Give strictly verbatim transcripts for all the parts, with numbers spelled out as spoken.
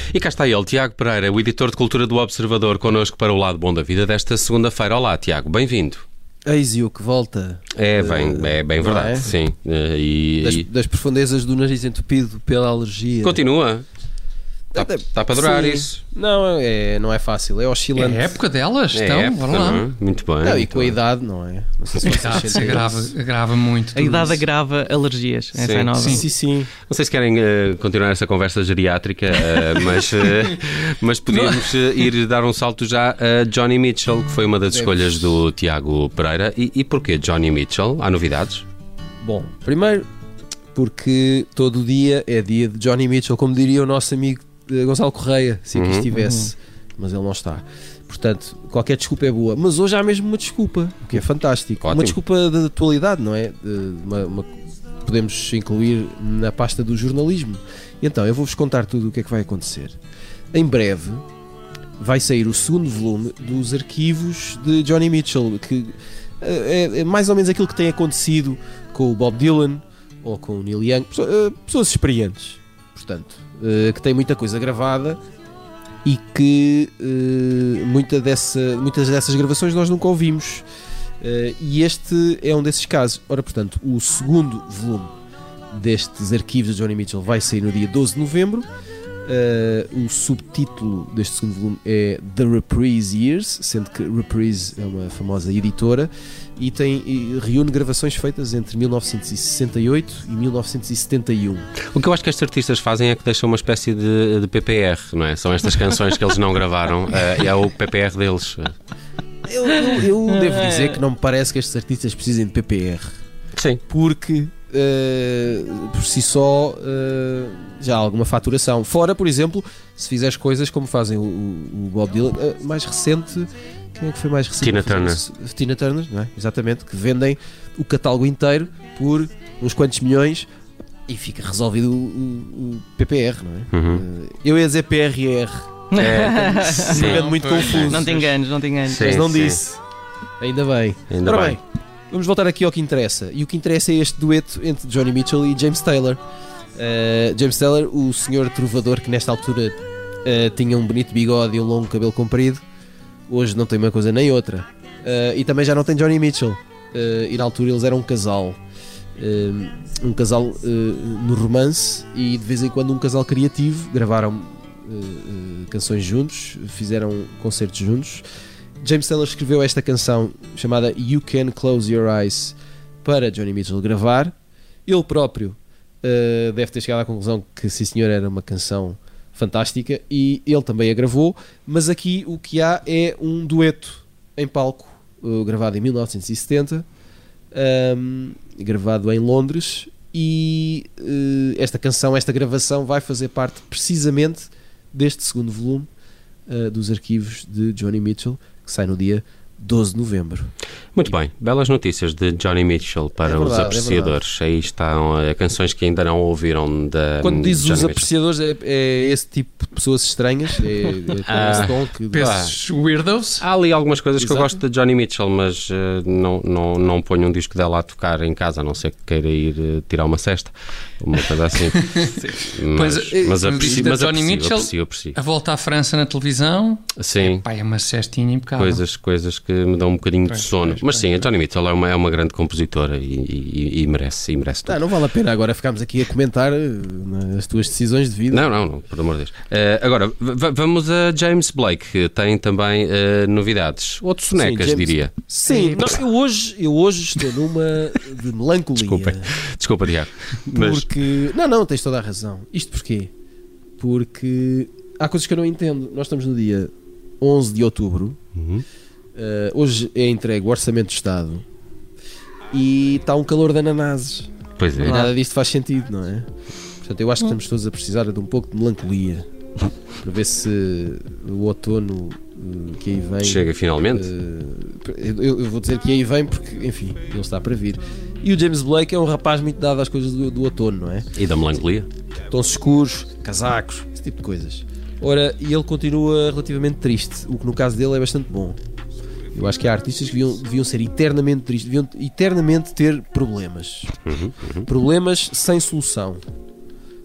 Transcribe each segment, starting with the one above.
E cá está ele, Tiago Pereira, o editor de cultura do Observador, connosco para o Lado Bom da Vida desta segunda-feira. Olá, Tiago, bem-vindo. Eis-o que volta. É bem, uh, é bem verdade, é? sim. Uh, e, das, e... das profundezas do nariz entupido pela alergia. Continua. Está tá para durar sim. isso. Não é, não é fácil, é oscilante. É a época delas, é então, época, bora lá. Não é? Muito bem. Não, muito e com bem. a idade, não é? Não sei se a idade se agrava, agrava muito. A idade isso. agrava alergias, essa sim. é nova. Sim, sim, sim. Não sei se querem uh, continuar essa conversa geriátrica, uh, mas, uh, mas podíamos uh, ir dar um salto já a Johnny Mitchell, que foi uma das escolhas do Tiago Pereira. E, e porquê Johnny Mitchell? Há novidades? Bom, primeiro, porque todo dia é dia de Johnny Mitchell, como diria o nosso amigo Gonçalo Correia, se aqui uhum. estivesse, uhum. mas ele não está. Portanto, qualquer desculpa é boa. Mas hoje há mesmo uma desculpa, o que é fantástico. Ótimo. Uma desculpa da atualidade, não é? Uma, uma, podemos incluir na pasta do jornalismo. E então, eu vou-vos contar tudo o que é que vai acontecer. Em breve vai sair o segundo volume dos arquivos de Johnny Mitchell, que é, é mais ou menos aquilo que tem acontecido com o Bob Dylan ou com o Neil Young, pessoas experientes, portanto, que tem muita coisa gravada e que uh, muita dessa, muitas dessas gravações nós nunca ouvimos, uh, e este é um desses casos. Ora, portanto, o segundo volume destes arquivos de Johnny Mitchell vai sair no dia doze de novembro. Uh, o subtítulo deste segundo volume é The Reprise Years, sendo que Reprise é uma famosa editora e, tem, e reúne gravações feitas entre mil novecentos e sessenta e oito e mil novecentos e setenta e um. O que eu acho que estes artistas fazem é que deixam uma espécie de, de P P R, não é? São estas canções que eles não gravaram, uh, é o P P R deles. Eu, eu, eu devo dizer que não me parece que estes artistas precisem de P P R. Sim. Porque uh, por si só uh, já há alguma faturação. Fora, por exemplo, se fizeres coisas como fazem o, o Bob Dylan, uh, mais recente. Quem é que foi mais recente? Tina Turner. Tina Turner, não é? Exatamente, que vendem o catálogo inteiro por uns quantos milhões e fica resolvido o, o, o P P R, não é? Uhum. Uh, eu ia dizer P R R. É, sim, muito confuso. Não te enganes, não te enganes. Mas não sim. disse. Ainda bem. Ainda Ora bem. bem, vamos voltar aqui ao que interessa. E o que interessa é este dueto entre Johnny Mitchell e James Taylor. Uh, James Taylor, o senhor trovador que nesta altura uh, tinha um bonito bigode e um longo cabelo comprido, hoje não tem uma coisa nem outra. Uh, e também já não tem Johnny Mitchell. Uh, e na altura eles eram um casal. Uh, um casal uh, no romance e de vez em quando um casal criativo. Gravaram uh, uh, canções juntos, fizeram concertos juntos. James Taylor escreveu esta canção chamada You Can Close Your Eyes para Johnny Mitchell gravar. Ele próprio uh, deve ter chegado à conclusão que sim senhor era uma canção fantástica e ele também a gravou, mas aqui o que há é um dueto em palco uh, gravado em mil novecentos e setenta, um, gravado em Londres, e uh, esta canção, esta gravação vai fazer parte precisamente deste segundo volume uh, dos arquivos de Johnny Mitchell, que sai no dia doze de novembro. Muito bem, belas notícias de Johnny Mitchell para é verdade, os apreciadores. É Aí estão uh, canções que ainda não ouviram da. Quando dizes Johnny os Mitchell. apreciadores, é, é esse tipo de pessoas estranhas, é, é Ah, esse tom que Esses weirdos. Há ali algumas coisas Exato. que eu gosto de Johnny Mitchell, mas uh, não, não, não ponho um disco dela a tocar em casa, a não ser que queira ir uh, tirar uma cesta, uma coisa assim. mas, Pois, mas, eh, aprecio, da mas Johnny aprecio, Mitchell, aprecio, aprecio. A volta à França na televisão. Sim. Pá, é uma cestinha impecável. Coisas, coisas que me dão um bocadinho Pois, de sono. pois, Mas pois, sim, pois. a Johnny Mitchell é uma, é uma grande compositora e, e, e merece, e merece tudo. Ah, não vale a pena agora ficarmos aqui a comentar uh, as tuas decisões de vida. Não, não, não, por amor de Deus. Uh, agora, v- vamos a James Blake, que tem também uh, novidades. Outros sonecas, Sim, James- diria. Sim, não, eu, hoje, eu hoje estou numa de melancolia. Desculpem. Desculpa, Tiago. Mas Porque. Não, não, tens toda a razão. Isto porquê? Porque há coisas que eu não entendo. Nós estamos no dia onze de outubro. Uhum. Uh, hoje é entregue o Orçamento do Estado e está um calor de ananases. Pois é. E nada disto faz sentido, não é? Portanto, eu acho que estamos todos a precisar de um pouco de melancolia para ver se o outono uh, que aí vem Chega finalmente. uh, eu, eu vou dizer que aí vem porque, enfim, ele está para vir. E o James Blake é um rapaz muito dado às coisas do, do outono, não é? E da melancolia. Tons escuros, casacos, esse tipo de coisas. Ora, e ele continua relativamente triste, o que no caso dele é bastante bom. Eu acho que há artistas que deviam, deviam ser eternamente tristes, deviam eternamente ter problemas. Uhum, uhum. Problemas sem solução.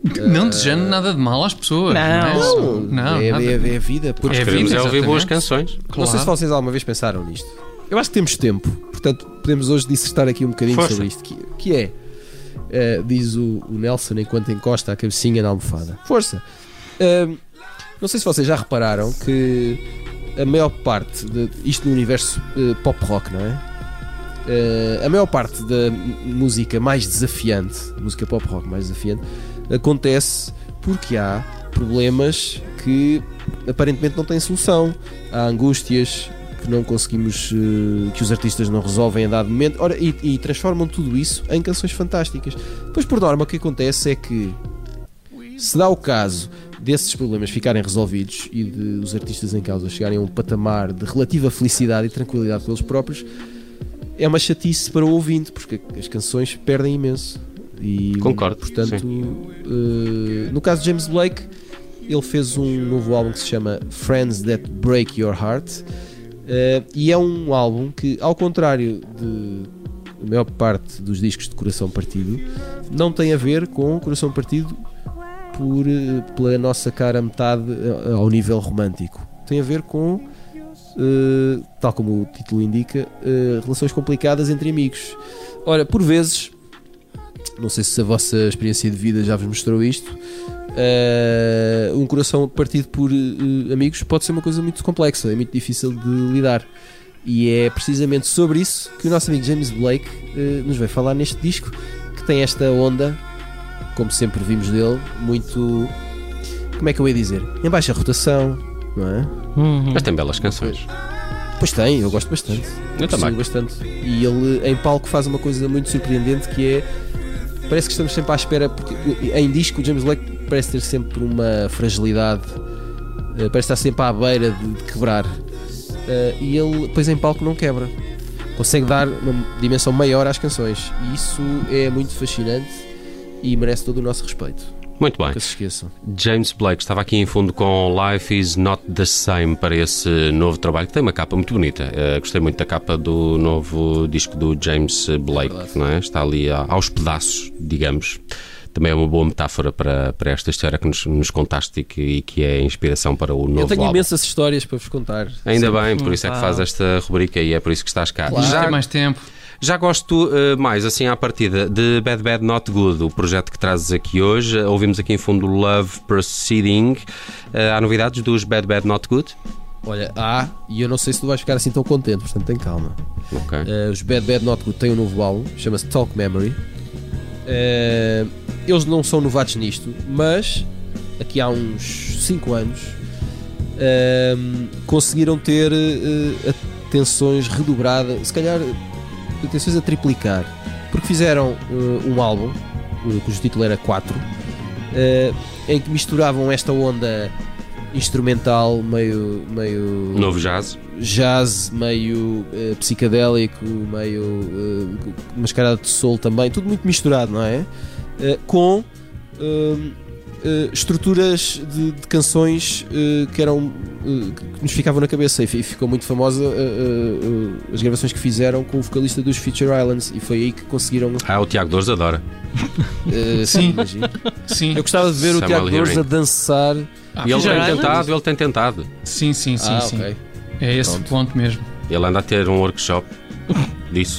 Não desejando nada de mal às pessoas. Não, é? Não, não é, nada. é, é a vida. Porque É a Queremos vida, é ouvir boas exatamente. canções. Não sei se Claro. vocês alguma vez pensaram nisto. Eu acho que temos tempo, portanto podemos hoje dissertar aqui um bocadinho Força. sobre isto. Que, que é, eh, diz o, o Nelson enquanto encosta a cabecinha na almofada. Força! Ahm, não sei se vocês já repararam que a maior parte de isto no universo eh, pop rock, não é? Eh, a maior parte da m- música mais desafiante, música pop rock mais desafiante, acontece porque há problemas que aparentemente não têm solução. Há angústias que não conseguimos, eh, que os artistas não resolvem a dado momento. Ora, e, e transformam tudo isso em canções fantásticas. Pois por norma o que acontece é que se dá o caso desses problemas ficarem resolvidos e de os artistas em causa chegarem a um patamar de relativa felicidade e tranquilidade com eles próprios, é uma chatice para o ouvinte, porque as canções perdem imenso. E, Concordo, portanto, eh, no caso de James Blake, ele fez um novo álbum que se chama Friends That Break Your Heart, eh, e é um álbum que, ao contrário de a maior parte dos discos de Coração Partido, não tem a ver com Coração Partido por, eh, pela nossa cara metade eh, ao nível romântico. Tem a ver com, eh, tal como o título indica, eh, relações complicadas entre amigos. Ora, por vezes, não sei se a vossa experiência de vida já vos mostrou isto, eh, um coração partido por eh, amigos pode ser uma coisa muito complexa, é muito difícil de lidar. E é precisamente sobre isso que o nosso amigo James Blake eh, nos vai falar neste disco, que tem esta onda, como sempre vimos dele, muito, como é que eu ia dizer, em baixa rotação, não é? Uhum. Mas tem belas canções. Pois tem, eu gosto bastante. Eu também. Percebo bastante. E ele em palco faz uma coisa muito surpreendente, que é, parece que estamos sempre à espera, porque em disco o James Blake parece ter sempre uma fragilidade, eh, parece estar sempre à beira de, de quebrar. Eh, e ele depois em palco não quebra, consegue dar uma dimensão maior às canções, e isso é muito fascinante e merece todo o nosso respeito. Muito bem. Nunca se esqueçam. James Blake estava aqui em fundo com Life is Not the Same para esse novo trabalho, que tem uma capa muito bonita. Uh, gostei muito da capa do novo disco do James Blake, Verdade. não é? Está ali a- aos pedaços, digamos. Também é uma boa metáfora para, para esta história que nos, nos contaste e que, e que é inspiração para o novo Eu tenho álbum. imensas histórias para vos contar. Ainda Sempre. bem, por isso é que faz esta rubrica e é por isso que estás cá. Claro. Já Já, tem mais tempo. já gosto uh, mais, assim à partida, de Bad Bad Not Good, o projeto que trazes aqui hoje. Uh, ouvimos aqui em fundo Love Proceeding. Uh, há novidades dos Bad Bad Not Good? Olha, há, e eu não sei se tu vais ficar assim tão contente, portanto tem calma. Ok. Uh, os Bad Bad Not Good têm um novo álbum, chama-se Talk Memory. Uh, eles não são novatos nisto, mas aqui há uns cinco anos uh, conseguiram ter uh, atenções redobradas, se calhar atenções a triplicar, porque fizeram uh, um álbum uh, cujo título era quatro, uh, em que misturavam esta onda instrumental meio, meio Novo jazz. jazz, meio eh, psicadélico, meio uh, mascarado de soul também, tudo muito misturado, não é? Eh, com eh, eh, estruturas de, de canções eh, que eram eh, que nos ficavam na cabeça, e fi- ficou muito famosa eh, eh, as gravações que fizeram com o vocalista dos Future Islands, e foi aí que conseguiram Ah, o Tiago Dores adora. eh, Sim. imagino. Sim, Eu gostava de ver o Samuel Tiago Dores Hearing. a dançar. Ah, E ele Future tem Islands? tentado, ele tem tentado. sim, sim, sim, ah, sim. ok. É esse Pronto. o ponto mesmo. Ele anda a ter um workshop disso.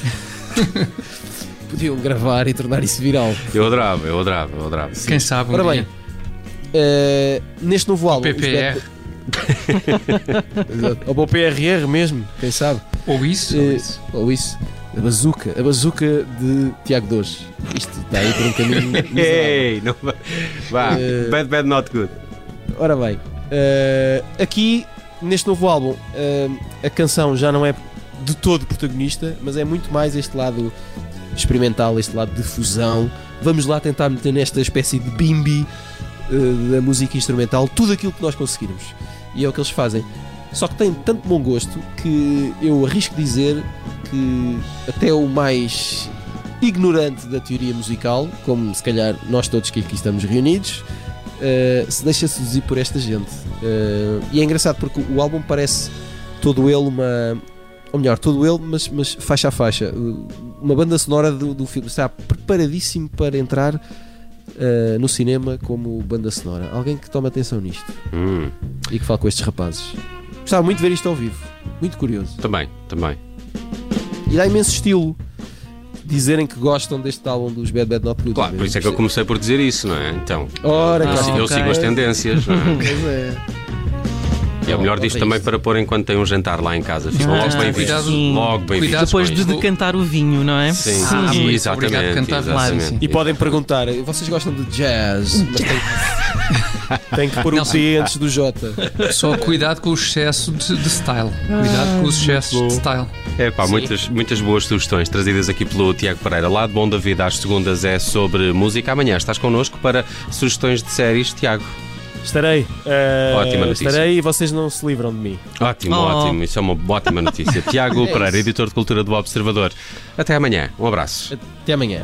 Podiam gravar e tornar isso viral. Eu adorava, eu adorava, eu adorava. Quem sabe um Ora bem, dia. eh, neste novo álbum, P os P R. Bad- Exato. Ou para o P R R mesmo, quem sabe? Ou isso, ou Eh, isso. Ou isso. A bazuca, a bazuca de Tiago Dores. Isto está aí por um caminho miserável. Ei, não vai. Vá, Eh, Bad Bad Not Good. Ora bem, eh, aqui neste novo álbum, eh, a canção já não é de todo protagonista, mas é muito mais este lado experimental, este lado de fusão. Vamos lá tentar meter nesta espécie de bimbi eh, da música instrumental tudo aquilo que nós conseguirmos. E é o que eles fazem. Só que tem tanto bom gosto que eu arrisco dizer que até o mais ignorante da teoria musical, como se calhar nós todos que aqui estamos reunidos, eh, se deixa seduzir por esta gente. Eh, e é engraçado porque o álbum parece todo ele uma... Ou melhor, todo ele, mas, mas faixa a faixa. Uh, Uma banda sonora do, do filme está preparadíssimo para entrar uh, no cinema como banda sonora. Alguém que tome atenção nisto Hum, e que fale com estes rapazes. Gostava muito de ver isto ao vivo. Muito curioso. também, também. E dá imenso estilo dizerem que gostam deste álbum dos Bad Bad Not Good. Claro, por isso é que eu comecei por dizer isso, não é? Então, Ora, eu, cá sigo- eu ok. sigo as tendências, não é? Pois é. E é o melhor Não, disto não também isto. para pôr enquanto tem um jantar lá em casa. Ficam Ah, logo bem vistos. cuidado. Sim. Logo bem Cuidado vistos. Depois com de isto. decantar o vinho, não é? Sim, Ah, sim, muito obrigado exatamente. por cantar. exatamente. E podem perguntar, vocês gostam de jazz? Mas tem, tem que pôr o Não, T antes do J. Só cuidado com o excesso de, de style. Cuidado com os excessos de style. É pá, muitas, muitas boas sugestões trazidas aqui pelo Tiago Pereira. Lado bom da vida às segundas é sobre música. Amanhã estás connosco para sugestões de séries, Tiago. Estarei. eh, Ótima notícia. Estarei e vocês não se livram de mim. Ótimo, Oh. ótimo. Isso é uma ótima notícia. Tiago É Pereira, isso. editor de cultura do Observador. Até amanhã. Um abraço. Até amanhã.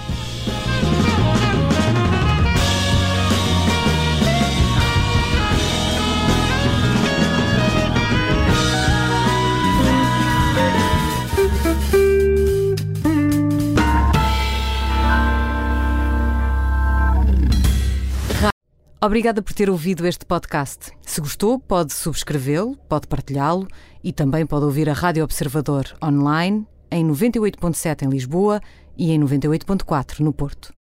Obrigada por ter ouvido este podcast. Se gostou, pode subscrevê-lo, pode partilhá-lo e também pode ouvir a Rádio Observador online em noventa e oito ponto sete em Lisboa e em noventa e oito ponto quatro no Porto.